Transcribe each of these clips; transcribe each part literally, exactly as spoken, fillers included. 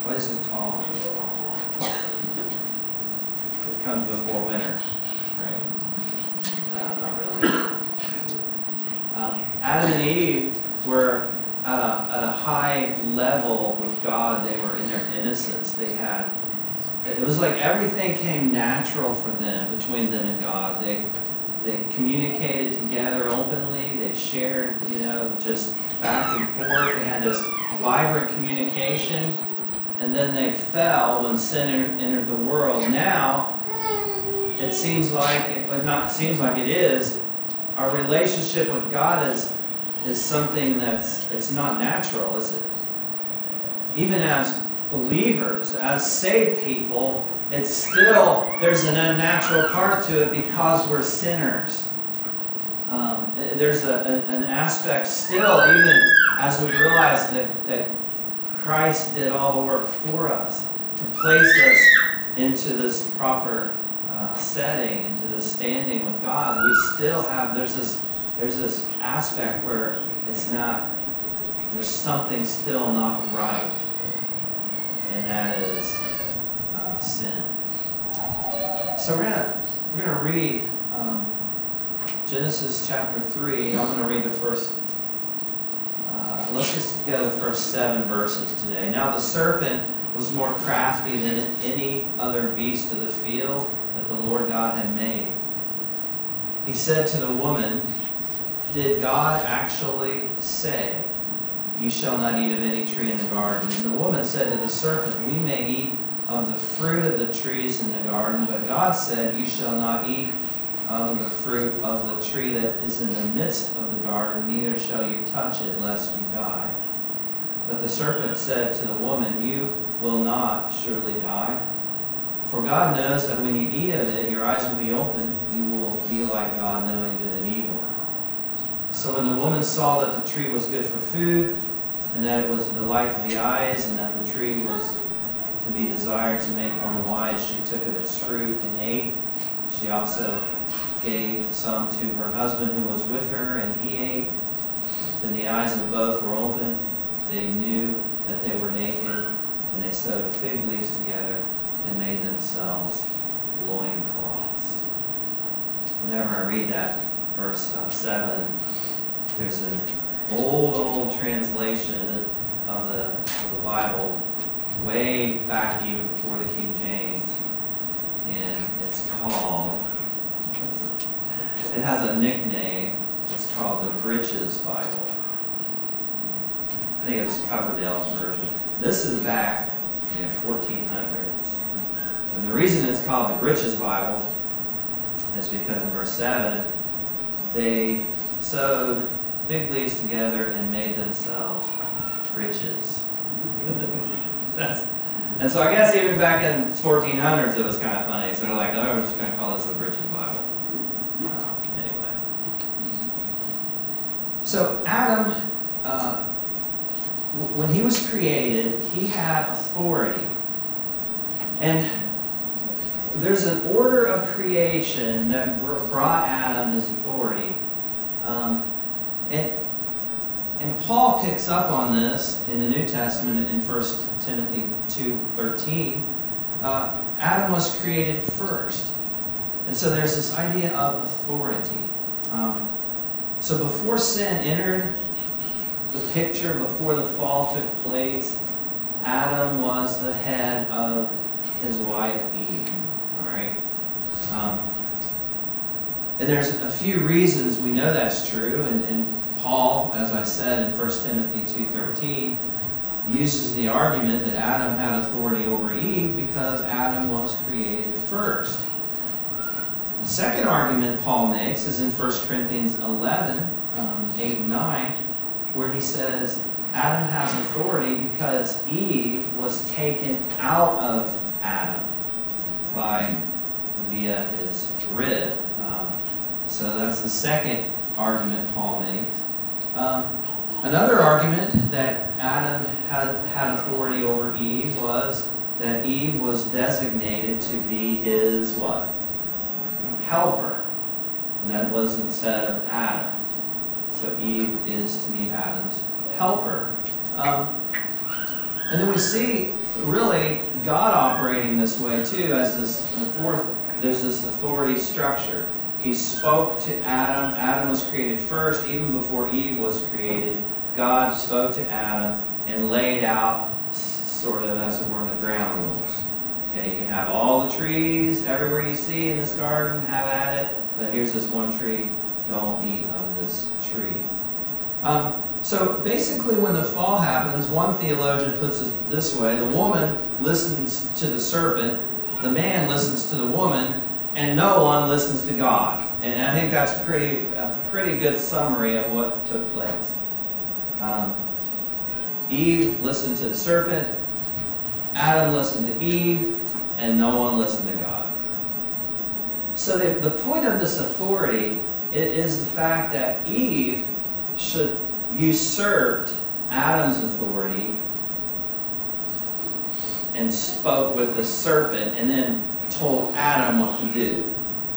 What is it called? It comes before winter, right? Uh, not really. Um, Adam and Eve were at a, at a high level with God. They were in their innocence. They had, it was like everything came natural for them, between them and God. They they communicated together openly. They shared, you know, just back and forth. They had this vibrant communication. And then they fell when sin entered the world. Now, it seems like, but not seems like it is, our relationship with God is is something that's, it's not natural, is it? Even as believers, as saved people, it's still, there's an unnatural part to it because we're sinners. Um, there's a, a, an aspect still, even as we realize that, that Christ did all the work for us to place us into this proper uh, setting, into this standing with God. We still have, there's this There's this aspect where it's not, there's something still not right, and that is uh, sin. So we're gonna we're gonna read um, Genesis chapter three. I'm gonna read the first. Uh, let's just go to the first seven verses today. Now the serpent was more crafty than any other beast of the field that the Lord God had made. He said to the woman, "Did God actually say, 'You shall not eat of any tree in the garden'?" And the woman said to the serpent, "We may eat of the fruit of the trees in the garden, but God said, 'You shall not eat of the fruit of the tree that is in the midst of the garden, neither shall you touch it, lest you die.' But the serpent said to the woman, 'You will not surely die. For God knows that when you eat of it, your eyes will be opened. You will be like God, knowing good and evil.' So when the woman saw that the tree was good for food, and that it was a delight to the eyes, and that the tree was to be desired to make one wise, she took of its fruit and ate. She also gave some to her husband who was with her, and he ate. Then the eyes of both were opened. They knew that they were naked, and they sewed fig leaves together and made themselves loincloths." Whenever I read that verse uh, seven, there's an old, old translation of the, of the Bible, way back even before the King James, and it's called, it has a nickname, it's called the Britches Bible. I think it was Coverdale's version. This is back in fourteen hundreds. And the reason it's called the Britches Bible is because in verse seven, they sewed fig leaves together and made themselves breeches. That's, and so I guess even back in fourteen hundreds it was kind of funny. So they're like, oh, we're just going to call this the Britches Bible. Uh, anyway. So Adam, uh, w- when he was created, he had authority. And there's an order of creation that brought Adam his authority. Um, and, and Paul picks up on this in the New Testament in First Timothy two thirteen. Uh, Adam was created first. And so there's this idea of authority. Um, so before sin entered the picture, before the fall took place, Adam was the head of his wife Eve. All right? Um, and there's a few reasons we know that's true. And, and Paul, as I said in First Timothy two thirteen, uses the argument that Adam had authority over Eve because Adam was created first. The second argument Paul makes is in First Corinthians eleven, um, eight and nine, where he says Adam has authority because Eve was taken out of Adam by via his rib. Um, so that's the second argument Paul makes. Um, another argument that Adam had, had authority over Eve was that Eve was designated to be his what? Helper. And that wasn't said of Adam. So Eve is to be Adam's helper. Um, and then we see really, God operating this way too, as this the fourth, there's this authority structure. He spoke to Adam. Adam was created first, even before Eve was created. God spoke to Adam and laid out sort of, as it were, the ground rules. Okay, you can have all the trees everywhere you see in this garden, have at it, but here's this one tree, don't eat of this tree. Um, so basically when the fall happens, one theologian puts it this way: the woman listens to the serpent, the man listens to the woman, and no one listens to God. And I think that's pretty a pretty good summary of what took place. Um, Eve listened to the serpent, Adam listened to Eve, and no one listened to God. So the, the point of this authority is the fact that Eve should usurped Adam's authority and spoke with the serpent and then told Adam what to do.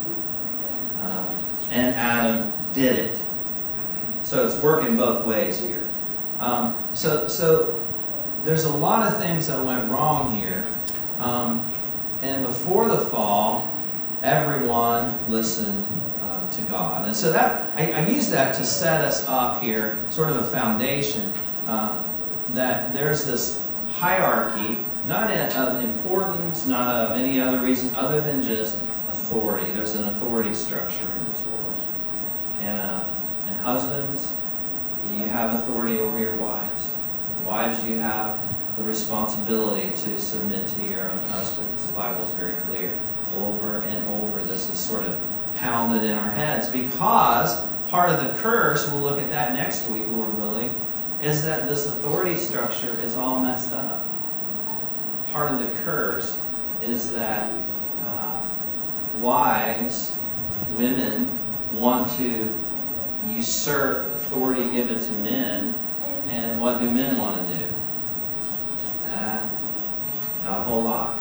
Um, and Adam did it. So it's working both ways here. Um, so, so there's a lot of things that went wrong here. Um, and before the fall, everyone listened uh, to God. And so that I, I use that to set us up here, sort of a foundation, uh, that there's this hierarchy, not of importance, not of any other reason other than just authority. There's an authority structure in this world. And, uh, and husbands, you have authority over your wives. Wives, you have the responsibility to submit to your own husbands. The Bible is very clear. Over and over, this is sort of pounded in our heads, because part of the curse, we'll look at that next week, Lord willing, is that this authority structure is all messed up. Part of the curse is that uh, wives, women, want to usurp authority given to men, and what do men want to do? Uh, not a whole lot.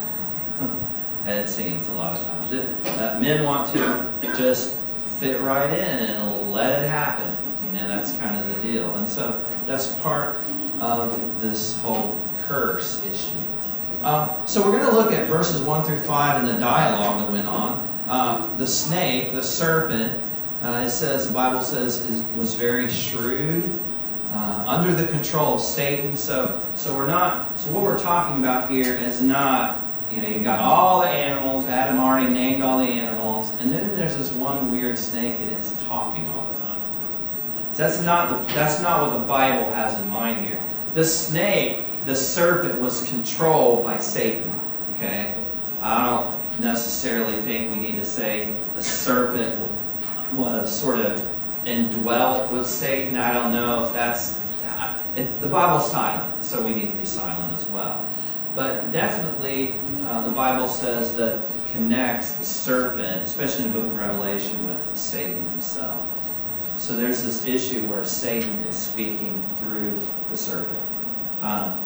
It seems a lot of times. That, uh, men want to just fit right in and let it happen. You know, that's kind of the deal. And so that's part of this whole curse issue. Um, so we're going to look at verses one through five in the dialogue that went on. Uh, the snake, the serpent, uh, it says, the Bible says, is, was very shrewd, uh, under the control of Satan. So, so we're not. So what we're talking about here is not, you know, you've got all the animals. Adam already named all the animals, and then there's this one weird snake, and it's talking all the time. That's not the. That's not what the Bible has in mind here. The snake, the serpent, was controlled by Satan. Okay, I don't necessarily think we need to say the serpent was sort of indwelt with Satan. I don't know if that's. It, the Bible's silent, so we need to be silent as well. But definitely, uh, the Bible says that it connects the serpent, especially in the book of Revelation, with Satan himself. So there's this issue where Satan is speaking through the serpent. Um,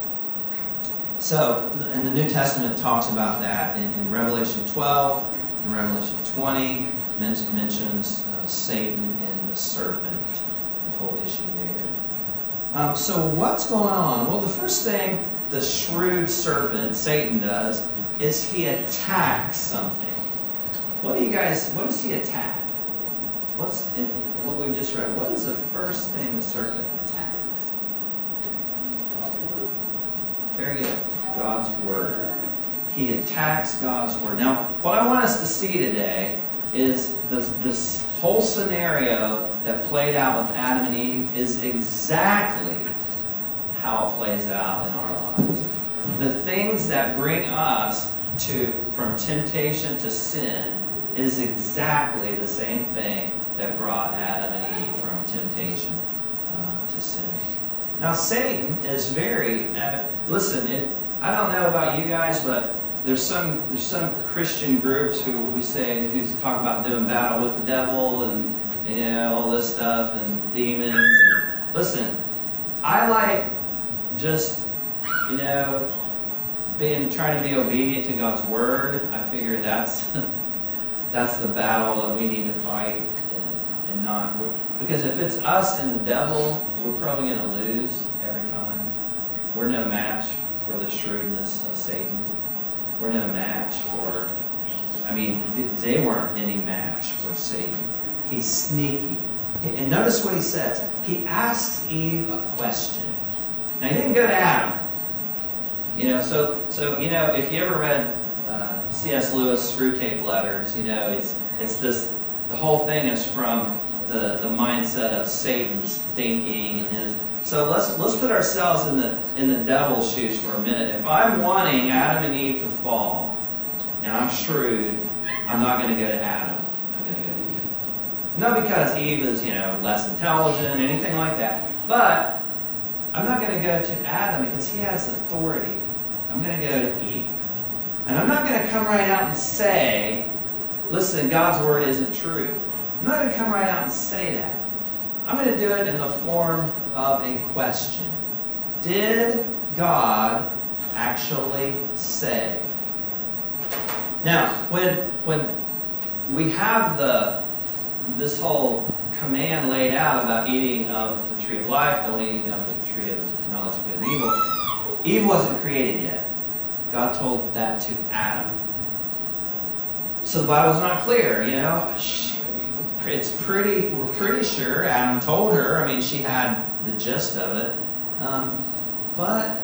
so, and the New Testament talks about that in, in Revelation twelve, in Revelation twenty, men- mentions uh, Satan and the serpent, the whole issue there. Um, so what's going on? Well, the first thing the shrewd serpent, Satan, does is he attacks something. What do you guys, what does he attack? What's in, in what we just read? What is the first thing the serpent attacks? Very good. God's Word. He attacks God's Word. Now, what I want us to see today is this, this whole scenario that played out with Adam and Eve is exactly how it plays out in our lives. The things that bring us to from temptation to sin is exactly the same thing that brought Adam and Eve from temptation uh, to sin. Now, Satan is very, uh, listen, it, I don't know about you guys, but there's some there's some Christian groups who we say, who talk about doing battle with the devil and, you know, all this stuff and demons. And, listen, I like just, you know, being trying to be obedient to God's Word. I figure that's that's the battle that we need to fight, and, and not, because if it's us and the devil, we're probably going to lose every time. We're no match for the shrewdness of Satan. We're no match for, I mean, they weren't any match for Satan. He's sneaky. And notice what he says. He asks Eve a question. Now, he didn't go to Adam. You know, so, so you know, if you ever read uh, C S Lewis Screwtape Letters, you know, it's it's this, the whole thing is from the, the mindset of Satan's thinking and his. So let's let's put ourselves in the in the devil's shoes for a minute. If I'm wanting Adam and Eve to fall, and I'm shrewd, I'm not going to go to Adam. I'm going to go to Eve. Not because Eve is, you know, less intelligent, anything like that. But I'm not going to go to Adam because he has authority. I'm going to go to Eve. And I'm not going to come right out and say, listen, God's word isn't true. I'm not going to come right out and say that. I'm going to do it in the form of a question. Did God actually say? Now, when when we have the this whole command laid out about eating of the tree of life, don't eating of the tree of knowledge of good and evil, Eve wasn't created yet. God told that to Adam. So the Bible's not clear, you know. It's pretty, we're pretty sure Adam told her. I mean, she had the gist of it. Um, but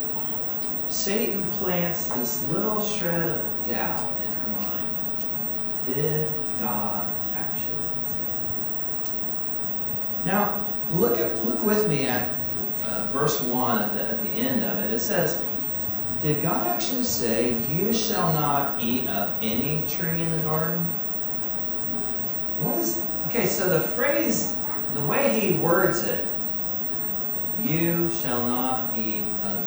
Satan plants this little shred of doubt in her mind. Did God actually say? Now, look at look with me at uh, verse one at the, at the end of it. It says, did God actually say, you shall not eat of any tree in the garden? What is, okay, so the phrase, the way he words it, you shall not eat of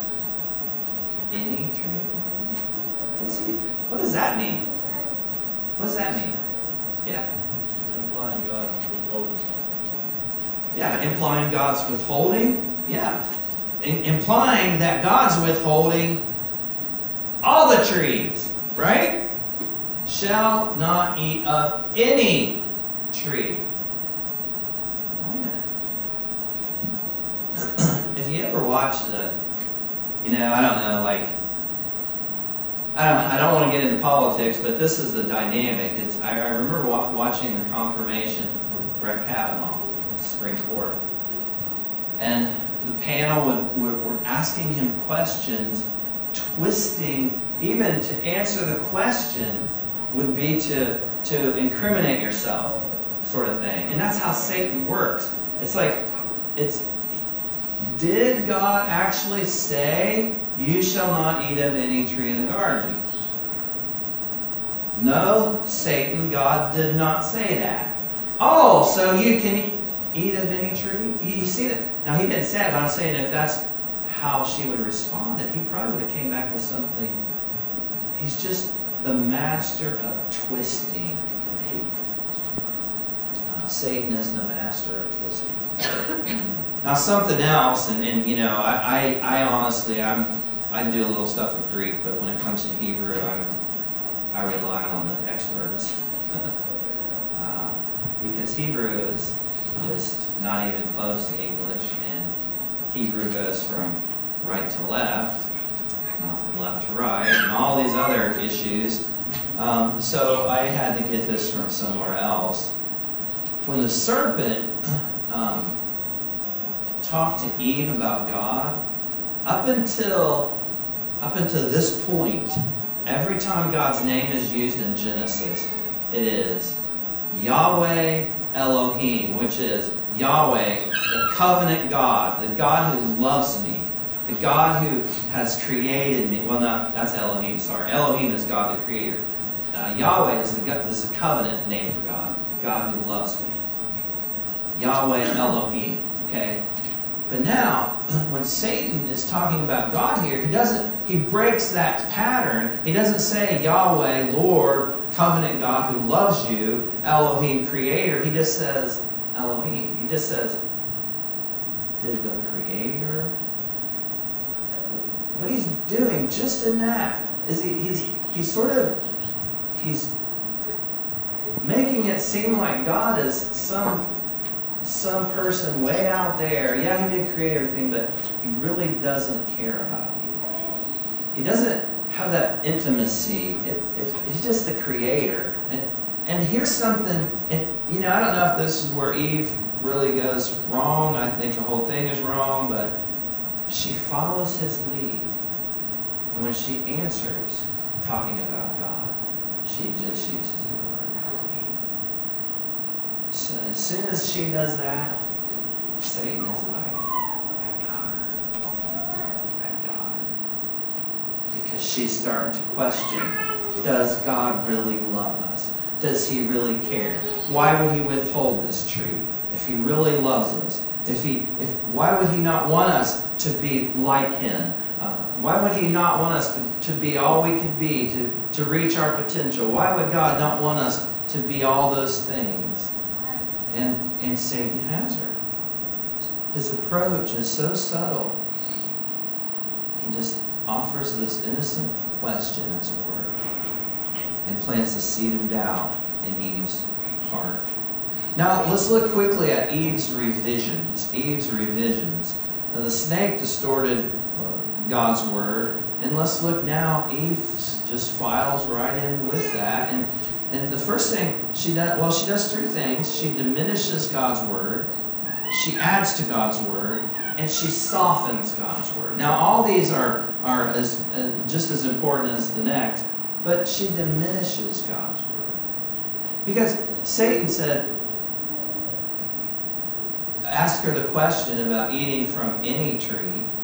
any tree. What's he, what does that mean? What does that mean? Yeah. Implying God's withholding. Yeah, implying God's withholding. Yeah. In, implying that God's withholding all the trees, right? Shall not eat of any tree. Why not? If you ever watched the, you know, I don't know, like, I don't, I don't want to get into politics, but this is the dynamic. It's, I, I remember wa- watching the confirmation for Brett Kavanaugh in the Supreme Court. And the panel would, were, were asking him questions, twisting, even to answer the question would be to, to incriminate yourself, sort of thing. And that's how Satan works. It's like, it's, did God actually say, you shall not eat of any tree in the garden? No, Satan, God did not say that. Oh, so you can eat of any tree? You see that? Now, he didn't say it, but I'm saying if that's how she would have responded, he probably would have came back with something. He's just the master of twisting. Uh, Satan is the master of twisting. Now, something else, and, and you know, I, I, I honestly, I'm, I do a little stuff with Greek, but when it comes to Hebrew, I'm, I rely on the experts. uh, because Hebrew is just not even close to English, and Hebrew goes from right to left, not from left to right, and all these other issues. Um, so I had to get this from somewhere else. When the serpent um, talked to Eve about God, up until up until this point, every time God's name is used in Genesis, it is Yahweh Elohim, which is Yahweh, the covenant God, the God who loves me, the God who has created me. Well, not that's Elohim. Sorry, Elohim is God the Creator. Uh, Yahweh is the is a covenant name for God, God who loves me. Yahweh Elohim. Okay. But now, when Satan is talking about God here, he doesn't, he breaks that pattern. He doesn't say Yahweh, Lord, covenant God who loves you, Elohim, creator. He just says Elohim. He just says, did the creator? What he's doing just in that is he, he's, he's sort of, he's making it seem like God is some some person way out there. Yeah, he did create everything, but he really doesn't care about you. he doesn't have that intimacy. It, it, he's just the creator. And, and here's something, and you know, I don't know if this is where Eve really goes wrong. I think the whole thing is wrong, but she follows his lead. And when she answers, talking about God, she just uses the word Elohim. So as soon as she does that, Satan is like, I got her. I got her. Because she's starting to question, does God really love us? Does he really care? Why would he withhold this tree? If he really loves us, if he, if why would he not want us to be like him? Uh, why would he not want us to, to be all we could be, to, to reach our potential? Why would God not want us to be all those things? And, and Satan has her. His approach is so subtle. He just offers this innocent question, as it were, and plants the seed of doubt in Eve's heart. Now, let's look quickly at Eve's revisions. Eve's revisions. Now, the snake distorted God's word, and let's look now. Eve just files right in with that, and and the first thing she does, well, she does three things. She diminishes God's word, she adds to God's word, and she softens God's word. Now, all these are are as uh, just as important as the next, but she diminishes God's word because Satan said, ask her the question about eating from any tree.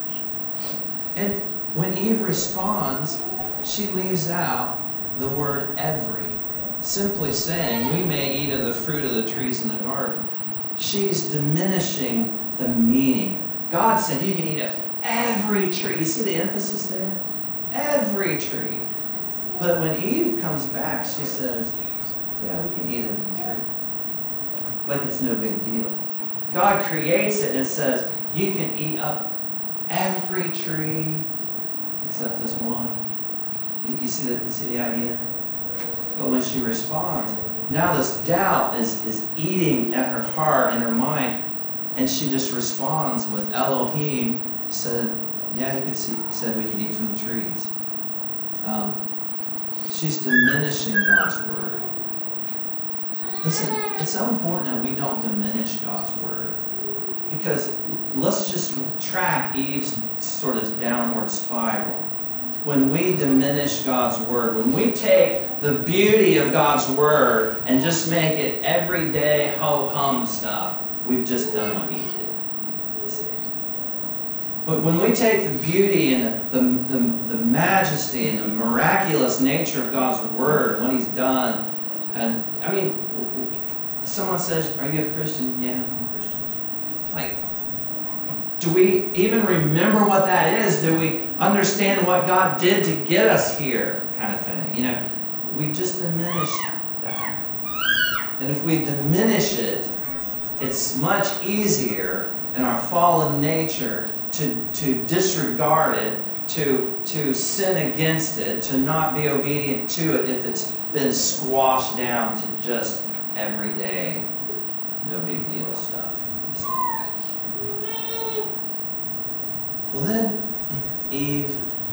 And when Eve responds, she leaves out the word every, simply saying, we may eat of the fruit of the trees in the garden. She's diminishing the meaning. God said you can eat of every tree. You see the emphasis there? Every tree. But when Eve comes back, she says, yeah, we can eat of the tree. Like it's no big deal. God creates it and says, you can eat up every tree except this one. You see the, you see the idea? But when she responds, now this doubt is, is eating at her heart and her mind, and she just responds with Elohim, said, yeah, he could see, said we could eat from the trees. Um, she's diminishing God's word. Listen, it's so important that we don't diminish God's word. Because let's just track Eve's sort of downward spiral. When we diminish God's word, when we take the beauty of God's word and just make it everyday ho-hum stuff, we've just done what Eve did. See? But when we take the beauty and the, the, the, the majesty and the miraculous nature of God's word, what he's done, and I mean, someone says, are you a Christian? Yeah, I'm a Christian. Like, do we even remember what that is? Do we understand what God did to get us here? Kind of thing. You know, we just diminish that. And if we diminish it, it's much easier in our fallen nature to, to disregard it, to, to sin against it, to not be obedient to it if it's been squashed down to just everyday, no big deal stuff. Well, then Eve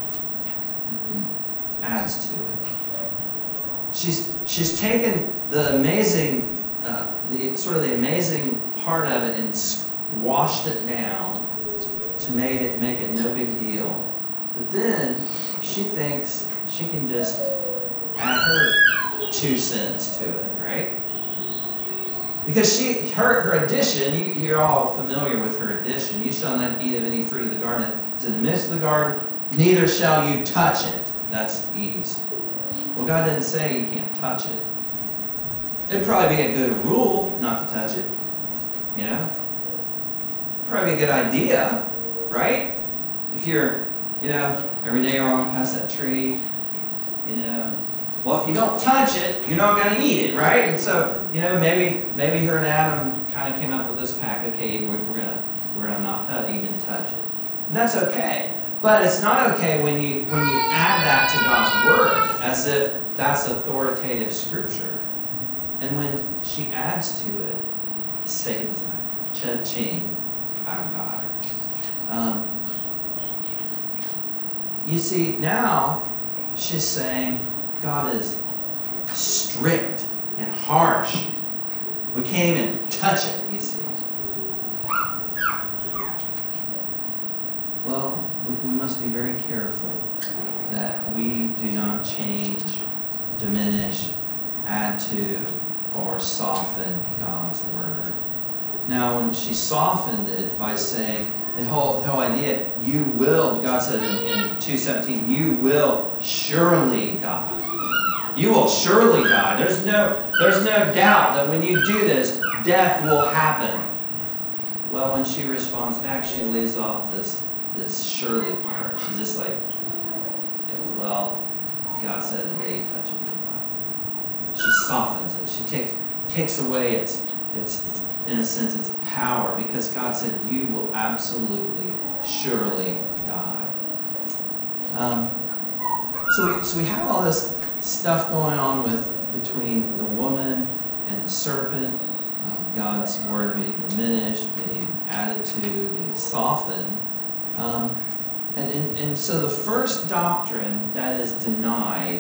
adds to it. She's she's taken the amazing, uh, the sort of the amazing part of it and squashed it down to make it make it no big deal. But then she thinks she can just add her two cents to it, right? Because she, her, her addition, you, you're all familiar with her addition. You shall not eat of any fruit of the garden that is in the midst of the garden, neither shall you touch it. That's Eve's. Well, God didn't say you can't touch it. It'd probably be a good rule not to touch it. You know? Probably a good idea, right? If you're, you know, every day you're walking past that tree, you know, well, if you don't touch it, you're not going to eat it, right? And so, you know, maybe maybe her and Adam kind of came up with this pack. Okay, we're, we're gonna we're gonna not touch, even touch it. And that's okay. But it's not okay when you when you add that to God's word, as if that's authoritative scripture. And when she adds to it, Satan's like, cha-ching, I've got her. Um, you see, now she's saying God is strict and harsh. We can't even touch it, you see. Well, we, we must be very careful that we do not change, diminish, add to, or soften God's word. Now, when she softened it by saying, the whole, the whole idea, you will, God said in, in two seventeen, you will surely die. You will surely die. There's no, there's no doubt that when you do this, death will happen. Well, when she responds back, she leaves off this, this surely part. She's just like, well, God said the day you touch it, you'll die. She softens it. She takes takes away its, its, its, in a sense, its power, because God said, you will absolutely, surely die. Um, so, we, so we have all this stuff going on with between the woman and the serpent, um, God's word being diminished, being added to, being softened. Um, and, and, and so the first doctrine that is denied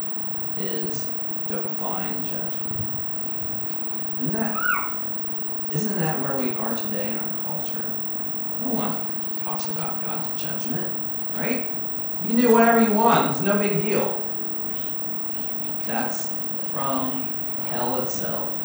is divine judgment. Isn't that, isn't that where we are today in our culture? No one talks about God's judgment, right? You can do whatever you want. It's no big deal. That's from hell itself.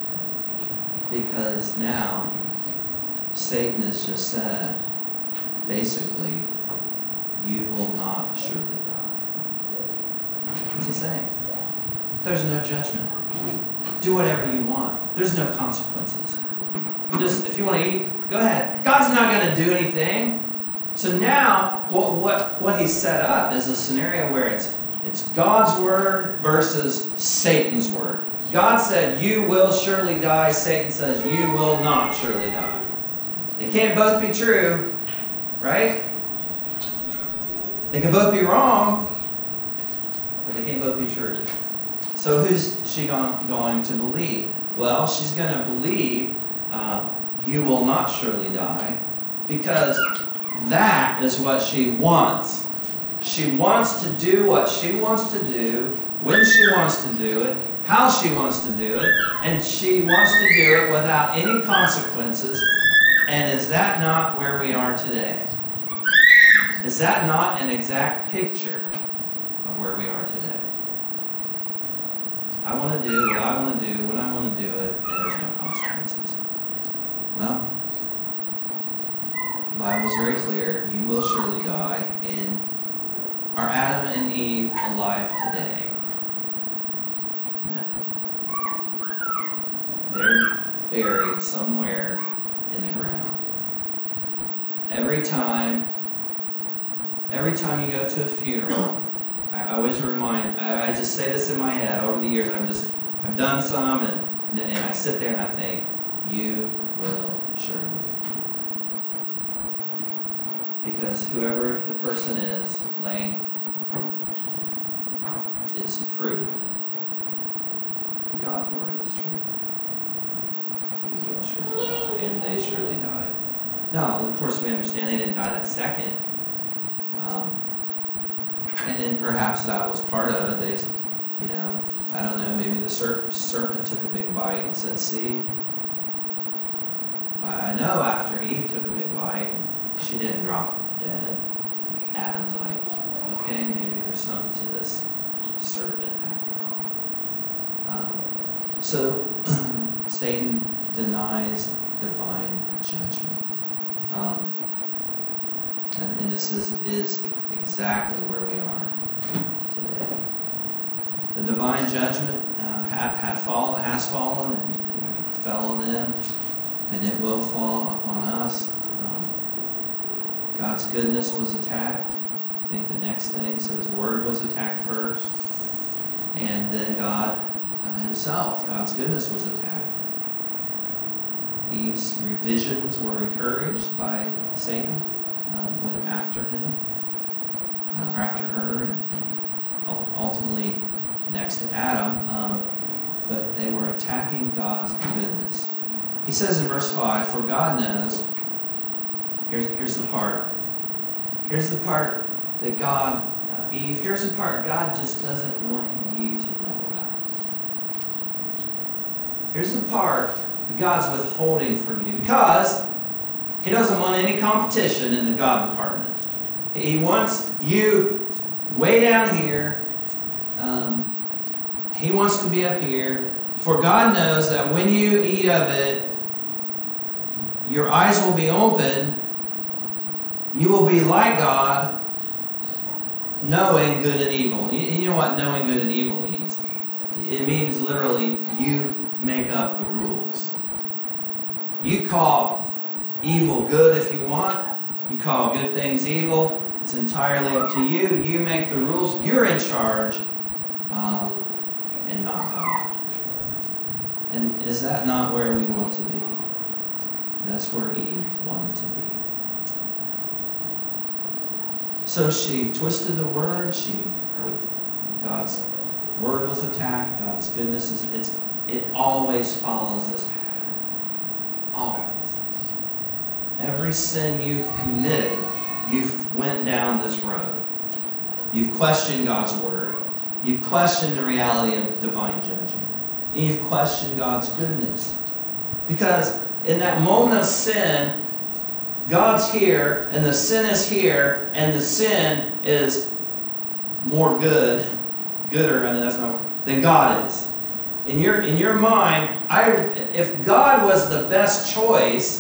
Because now, Satan has just said, basically, you will not surely die. What's he saying? There's no judgment. Do whatever you want. There's no consequences. Just, if you want to eat, go ahead. God's not going to do anything. So now, what, what, what he's set up is a scenario where it's, it's God's word versus Satan's word. God said, you will surely die. Satan says, you will not surely die. They can't both be true, right? They can both be wrong, but they can't both be true. So who's she going to believe? Well, she's going to believe uh, you will not surely die, because that is what she wants. She wants to do what she wants to do, when she wants to do it, how she wants to do it, and she wants to do it without any consequences. And is that not where we are today? Is that not an exact picture of where we are today? I want to do what I want to do when I want to do it, and there's no consequences. Well, the Bible is very clear. You will surely die. And are Adam and Eve alive today? No. They're buried somewhere in the ground. Every time, every time you go to a funeral, I always remind, I, I just say this in my head over the years, I'm just, I've done some, and, and I sit there and I think, you will surely. Because whoever the person is laying is proof God's word is true. You will surely die, and they surely died. Now, of course, we understand they didn't die that second. Um, And then perhaps that was part of it. They, you know, I don't know, maybe the serp- serpent took a big bite and said, see, I know after Eve took a big bite, she didn't drop dead. Adam's like, okay, maybe there's something to this serpent after all. Um, so Satan denies divine judgment. Um, and, and this is, is exactly where we are today. The divine judgment uh, had, had fallen, has fallen, and, and fell on them, and it will fall upon us. Um, God's goodness was attacked. I think the next thing, so His Word was attacked first, and then God uh, Himself, God's goodness was attacked. Eve's revisions were encouraged by Satan, uh, went after him. Uh, or after her, and, and ultimately next to Adam, um, but they were attacking God's goodness. He says in verse five, for God knows, here's, here's the part, here's the part that God, uh, Eve, here's the part God just doesn't want you to know about. Here's the part God's withholding from you, because He doesn't want any competition in the God department. He wants you way down here. Um, he wants to be up here. For God knows that when you eat of it, your eyes will be open. You will be like God, knowing good and evil. You, you know what knowing good and evil means? It means literally you make up the rules. You call evil good if you want. You call good things evil. It's entirely up to you. You make the rules. You're in charge, um, and not God. And is that not where we want to be? That's where Eve wanted to be. So she twisted the word. She, her, God's word was attacked. God's goodness is. It's. It always follows this pattern. Always. Every sin you've committed, you've went down this road. You've questioned God's word. You've questioned the reality of divine judgment. And you've questioned God's goodness. Because in that moment of sin, God's here, and the sin is here, and the sin is more good, gooder, I mean, that's not, than God is. In your, in your mind, I, if God was the best choice,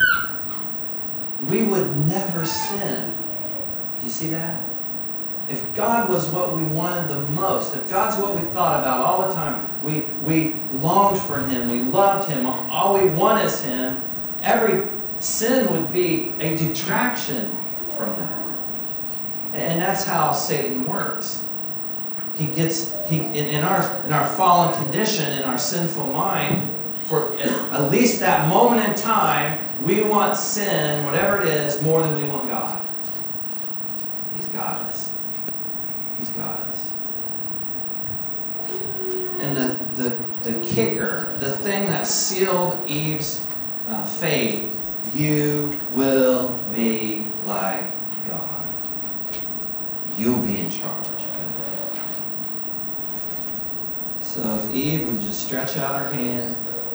we would never sin. Do you see that? If God was what we wanted the most, if God's what we thought about all the time, we, we longed for Him, we loved Him, all we want is Him, every sin would be a detraction from that. And that's how Satan works. He gets, he in, in our in our fallen condition, in our sinful mind, for at least that moment in time, we want sin, whatever it is, more than we want God. He's got us. He's got us. And the, the, the kicker, the thing that sealed Eve's uh, fate, you will be like God. You'll be in charge. So if Eve would just stretch out her hand,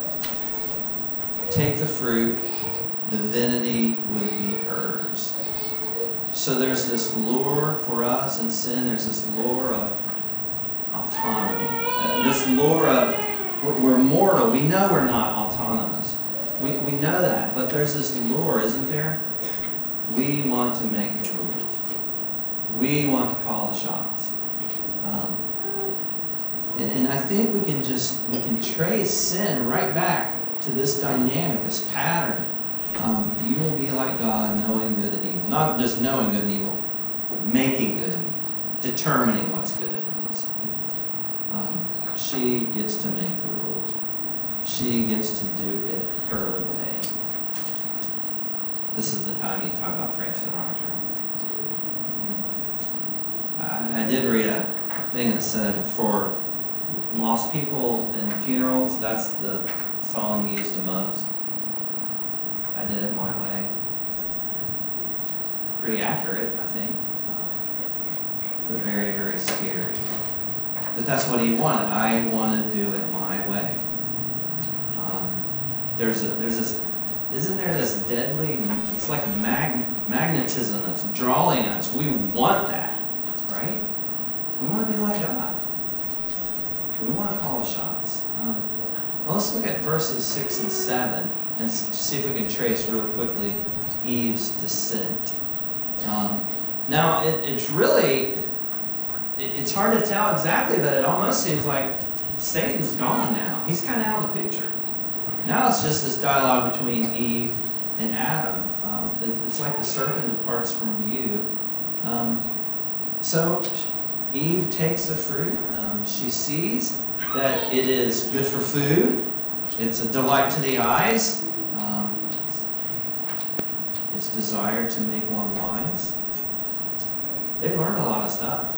take the fruit, divinity would be hers. So there's this lure for us in sin. There's this lure of autonomy. Uh, this lure of we're, we're mortal. We know we're not autonomous. We, we know that. But there's this lure, isn't there? We want to make the rules. We want to call the shots. Um, and, and I think we can just we can trace sin right back to this dynamic, this pattern. Um, you will be like God, knowing good and evil. Not just knowing good and evil, making good and evil, determining what's good and what's evil. Um, she gets to make the rules. She gets to do it her way. This is the time you talk about Frank Sinatra. I, I did read a thing that said for lost people in funerals, that's the song used the most. I did it my way. Pretty accurate, I think. But very, very scary. But that's what he wanted. I want to do it my way. Um, there's a, there's this, isn't there this deadly, it's like mag, magnetism that's drawing us. We want that, right? We want to be like God. We want to call the shots. Um, well, let's look at verses six and seven. And see if we can trace real quickly Eve's descent. Um, now, it, it's really, it, it's hard to tell exactly, but it almost seems like Satan's gone now. He's kind of out of the picture. Now it's just this dialogue between Eve and Adam. Um, it, it's like the serpent departs from view. Um, so Eve takes the fruit. Um, she sees that it is good for food. It's a delight to the eyes. Um, it's, it's desired to make one wise. They learned a lot of stuff.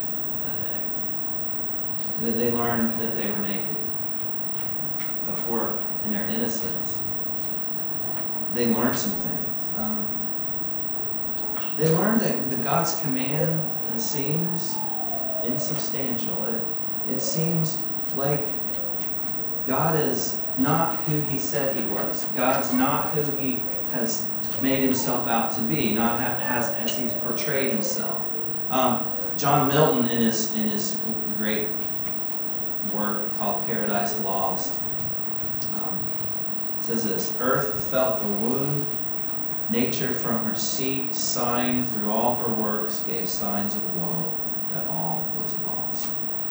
They, they learned that they were naked before, in their innocence. They learned some things. Um, they learned that the God's command uh, seems insubstantial. It, it seems like God is not who he said he was. God's not who he has made himself out to be, not ha- as, as he's portrayed himself. Um, John Milton, in his, in his great work called Paradise Lost, um, says this: earth felt the wound, nature from her seat, sighing through all her works, gave signs of woe that all was lost.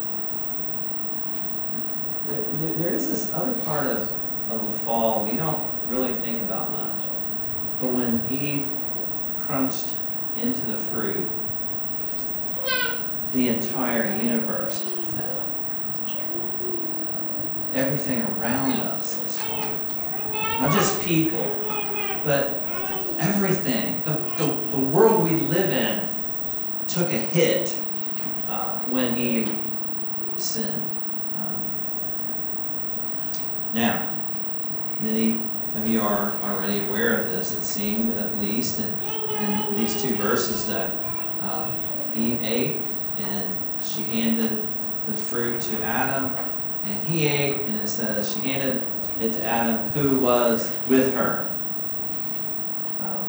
There, there, there is this other part of, of the fall we don't really think about much. But when Eve crunched into the fruit, the entire universe fell. Everything around us is falling. Not just people, but everything. The, the, the world we live in took a hit uh, when Eve sinned. Um, now, many of you are already aware of this, it seemed, at least, in, in these two verses that uh, Eve ate, and she handed the fruit to Adam, and he ate, and it says she handed it to Adam, who was with her. Um,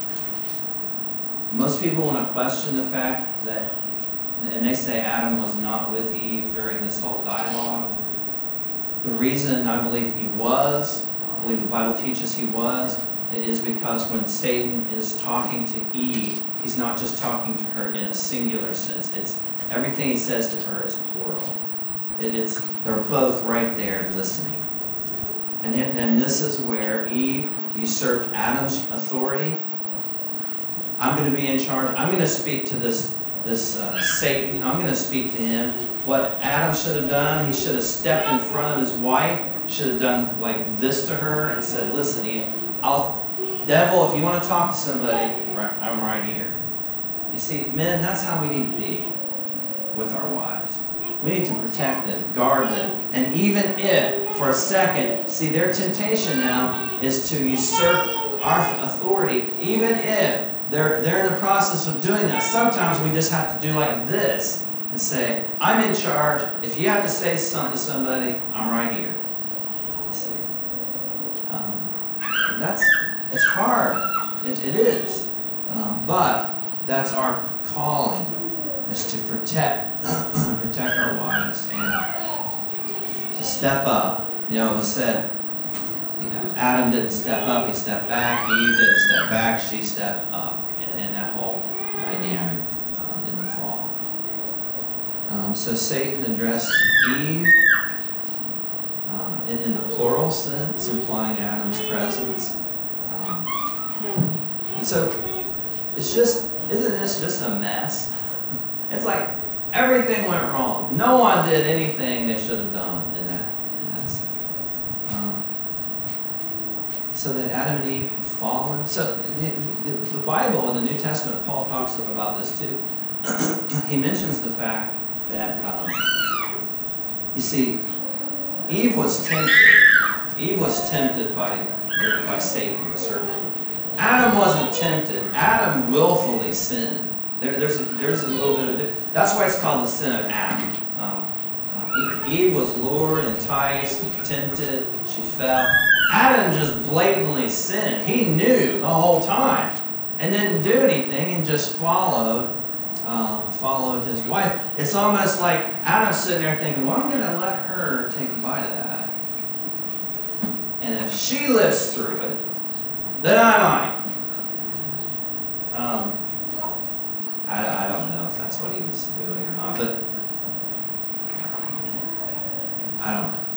most people want to question the fact that, and they say Adam was not with Eve during this whole dialogue. The reason I believe he was, I believe the Bible teaches he was, is because when Satan is talking to Eve, he's not just talking to her in a singular sense. It's everything he says to her is plural. It, it's they're both right there listening. And then this is where Eve usurped Adam's authority. I'm going to be in charge. I'm going to speak to this this uh, Satan. I'm going to speak to him. What Adam should have done, he should have stepped in front of his wife, should have done like this to her and said, listen, Eve, I'll, devil, if you want to talk to somebody, I'm right here. You see, men, that's how we need to be with our wives. We need to protect them, guard them. And even if, for a second, see, their temptation now is to usurp our authority, even if they're, they're in the process of doing that. Sometimes we just have to do like this and say, I'm in charge. If you have to say something to somebody, I'm right here. You see? Um, that's, it's hard. It, it is. Um, but that's our calling, is to protect, protect our wives and to step up. You know, it was said, you know, Adam didn't step up, he stepped back. Eve didn't step back, she stepped up. And, and that whole dynamic um, in the fall. Um, so Satan addressed Eve uh, in, in the plural sense, implying Adam's presence. Um, and so it's just, isn't this just a mess? It's like everything went wrong. No one did anything they should have done in that in that sense. Um, so that Adam and Eve had fallen. So the, the, the Bible in the New Testament, Paul talks about this too. He mentions the fact that, um, you see, Eve was tempted. Eve was tempted by, by Satan, certainly. Adam wasn't tempted. Adam willfully sinned. There, there's, a, there's a little bit of it. That's why it's called the sin of Adam. Um, uh, Eve was lured, enticed, tempted. She fell. Adam just blatantly sinned. He knew the whole time and didn't do anything and just followed uh, followed his wife. It's almost like Adam's sitting there thinking, well, I'm going to let her take a bite of that. And if she lives through it, then I might. Um, I, I don't know if that's what he was doing or not, but I don't know.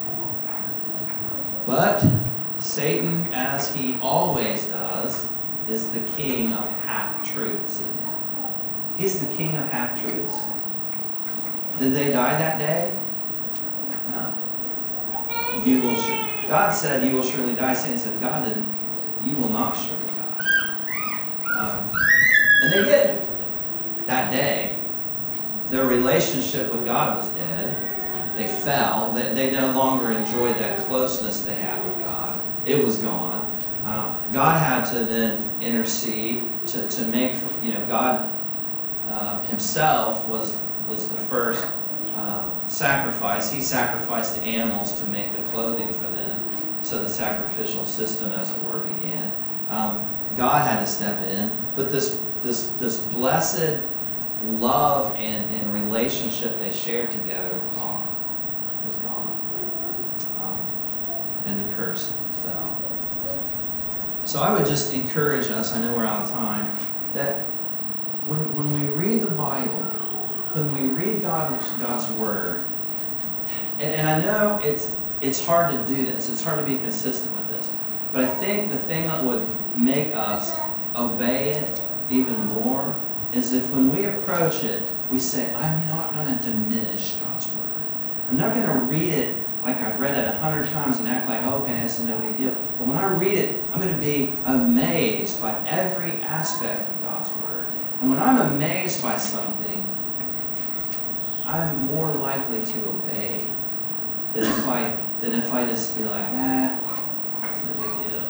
But Satan, as he always does, is the king of half-truths. He's the king of half-truths. Did they die that day? No. You will. Sur- God said, "You will surely die." Satan said, "God didn't. You will not surely die." Um, and they didn't. That day, their relationship with God was dead. They fell. They, they no longer enjoyed that closeness they had with God. It was gone. Uh, God had to then intercede to, to make, you know, God uh, himself was, was the first um, sacrifice. He sacrificed the animals to make the clothing for them. So the sacrificial system, as it were, began. Um, God had to step in, but this this this blessed love and, and relationship they shared together was gone. It was gone. Um, and the curse fell. So I would just encourage us, I know we're out of time, that when, when we read the Bible, when we read God's, God's Word, and, and I know it's it's hard to do this, it's hard to be consistent with this, but I think the thing that would make us obey it even more is if when we approach it, we say, I'm not going to diminish God's Word. I'm not going to read it like I've read it a hundred times and act like, oh, okay, that's no big deal. But when I read it, I'm going to be amazed by every aspect of God's Word. And when I'm amazed by something, I'm more likely to obey than if I, than if I just be like, ah, it's no big deal.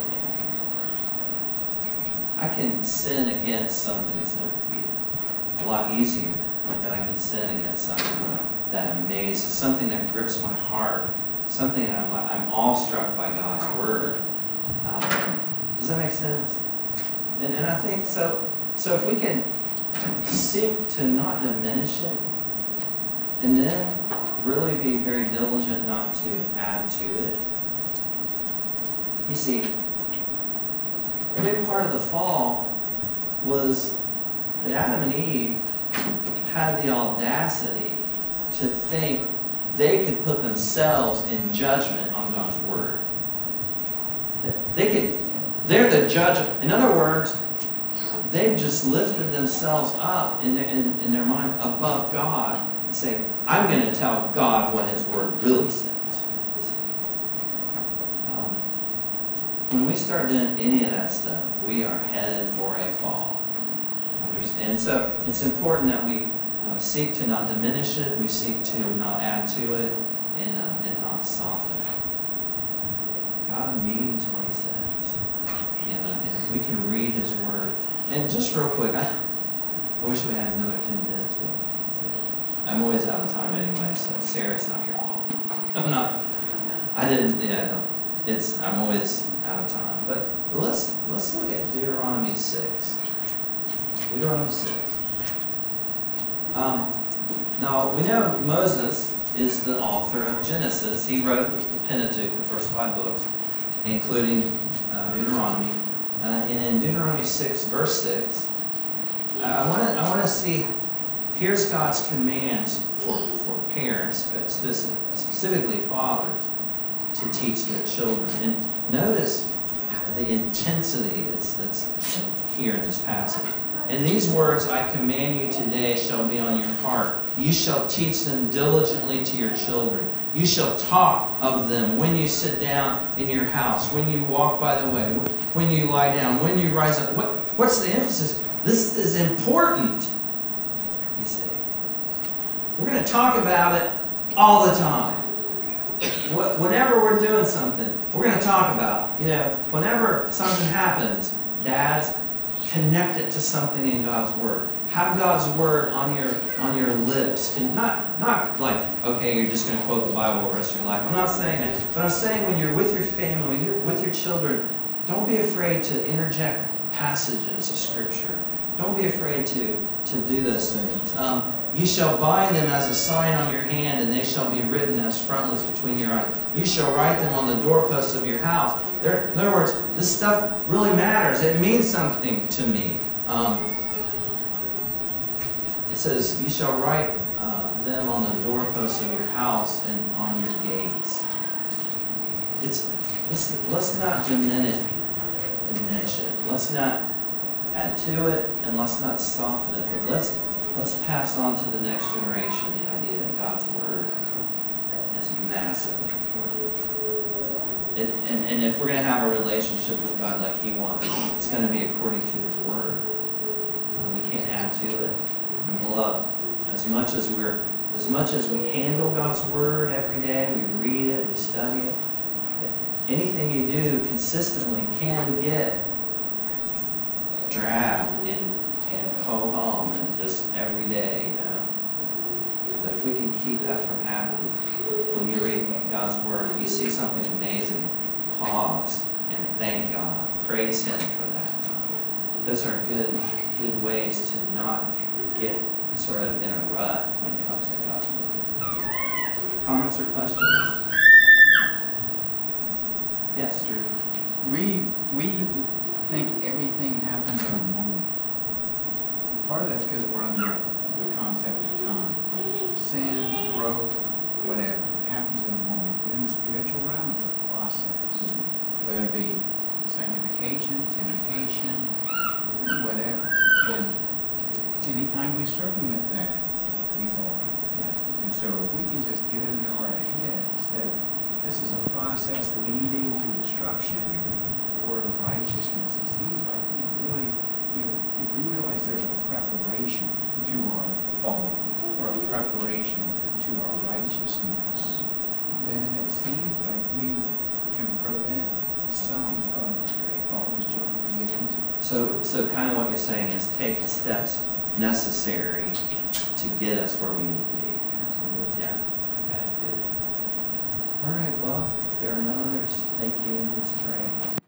I can sin against something that's no big deal a lot easier than I can sin against something that amazes, something that grips my heart, something that I'm, I'm awestruck by God's Word. Um, does that make sense? And, and I think so. So if we can seek to not diminish it, and then really be very diligent not to add to it. You see, a big part of the fall was that Adam and Eve had the audacity to think they could put themselves in judgment on God's Word. They could, they're the judge. In other words, they've just lifted themselves up in their, in, in their mind above God and say, I'm going to tell God what His Word really says. Um, when we start doing any of that stuff, we are headed for a fall. Understand? So it's important that we uh, seek to not diminish it, we seek to not add to it, and, uh, and not soften it. God means what He says. And, uh, and if we can read His Word. And just real quick, I, I wish we had another ten minutes, but I'm always out of time anyway, so Sarah, it's not your fault. I'm not, I didn't, yeah, no, it's, I'm always out of time. But let's, let's look at Deuteronomy six. Deuteronomy six. Um, now, we know Moses is the author of Genesis. He wrote the Pentateuch, the first five books, including uh, Deuteronomy. Uh, and in Deuteronomy six, verse six, uh, I want to I want to see, here's God's commands for, for parents, but specific, specifically fathers, to teach their children. And notice the intensity that's, that's here in this passage. And these words I command you today shall be on your heart. You shall teach them diligently to your children. You shall talk of them when you sit down in your house, when you walk by the way, when you lie down, when you rise up. What, what's the emphasis? This is important, you see. We're going to talk about it all the time. Whenever we're doing something, we're going to talk about, you know, whenever something happens, dads, connect it to something in God's Word. Have God's Word on your on your lips. And not, not like, okay, you're just going to quote the Bible the rest of your life. I'm not saying that. But I'm saying when you're with your family, when you're with your children, don't be afraid to interject passages of Scripture. Don't be afraid to, to do those things. Um, you shall bind them as a sign on your hand, and they shall be written as frontlets between your eyes. You shall write them on the doorposts of your house. There, in other words, this stuff really matters. It means something to me. Um, it says, you shall write uh, them on the doorposts of your house and on your gates. It's let's, let's not diminish, diminish it. Let's not add to it, and let's not soften it. But let's let's pass on to the next generation the idea that God's Word is massively important. It, and, and if we're going to have a relationship with God like He wants, it's going to be according to His Word. And we can't add to it. And beloved, as much as we're, as much as we handle God's Word every day, we read it, we study it, anything you do consistently can get drab and, and ho-hum and just every day, you know. But if we can keep that from happening, when you read God's Word, you see something amazing, pause and thank God, praise Him for that. Those are good, good ways to not get sort of in a rut when it comes to God's Word. Comments or questions? Yes, Drew. We, we think everything happens in a moment. Part of that's because we're under the concept of time. Sin, growth, whatever, it happens in a moment. But in the spiritual realm, it's a process. Whether it be sanctification, temptation, whatever. And anytime we circumvent that, we fall. And so if we can just get into our heads that this is a process leading to destruction or righteousness, it seems like if really, you know, if we realize there's a preparation to our fall or a preparation to our righteousness, then it seems like we can prevent some of all the junk we get into. So, so kind of what you're saying is take the steps necessary to get us where we need to be. Yeah. Okay, good. All right, well, if there are no others, thank you. Let's pray.